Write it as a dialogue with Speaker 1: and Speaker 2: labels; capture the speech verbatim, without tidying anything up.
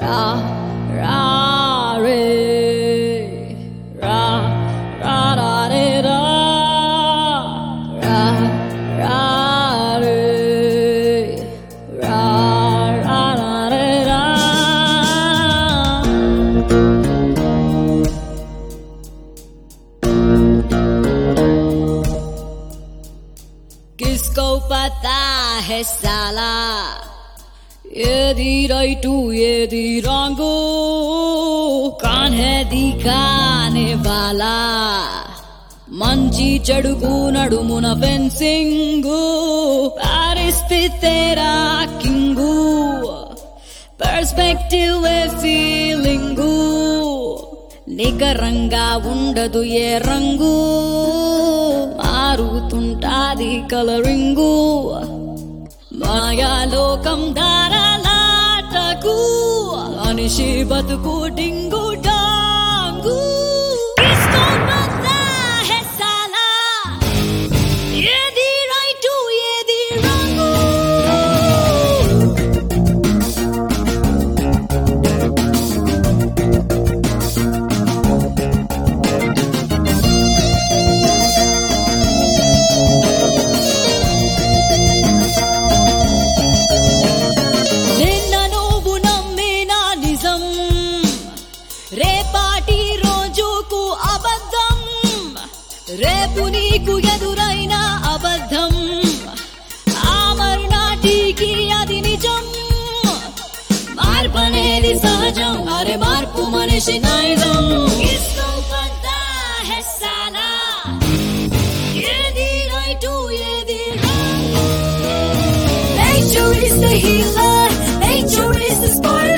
Speaker 1: Ra, ra, re. Ra, ra, ra, re, ra. Ra, ra, re. Ra, ra, ra, re, ra. किसको पता है साला येदी राइटू येदी रॉन्गो कौन है दिखाने वाला మంచి చెడుకు నడుమున ఫెన్సింగు పారిస్తే తేరా కింగు పర్స్పెక్టివ్ ఏ ఫీలింగు నికరంగా ఉండదు ఏ రంగు మారుతుంటాది కలరింగు మాయాలోకం దారాలాటకు మనిషి బతుకు డింగు డాంగు రేపాటి రోజుకు అబద్ధం రేపు నీకు ఎదురైన అబద్ధం ఆ మరునాటికి అది నిజం మార్పనేది సహజం అరే మార్పు మనిషి నైజం కిస్కో పతా హై సాలా ఏది రైట్ ఏది wrong Nature is the healer Nature is the spoiler